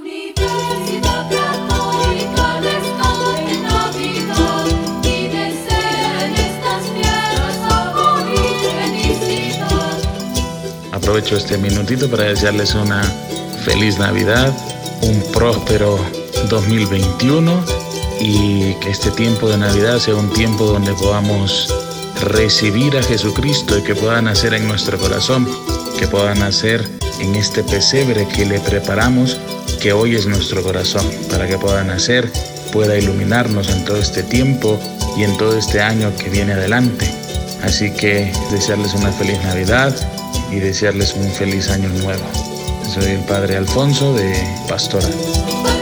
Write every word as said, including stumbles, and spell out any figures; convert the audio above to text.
Universidad Católica les en Navidad y desea en estas fiestas amor y felicidad. Aprovecho este minutito para desearles una feliz Navidad, un próspero dos mil veintiuno y que este tiempo de Navidad sea un tiempo donde podamos recibir a Jesucristo y que pueda nacer en nuestro corazón, que pueda nacer en este pesebre que le preparamos, que hoy es nuestro corazón, para que pueda nacer, pueda iluminarnos en todo este tiempo y en todo este año que viene adelante. Así que desearles una feliz Navidad y desearles un feliz año nuevo. Soy el Padre Alfonso de Pastoral.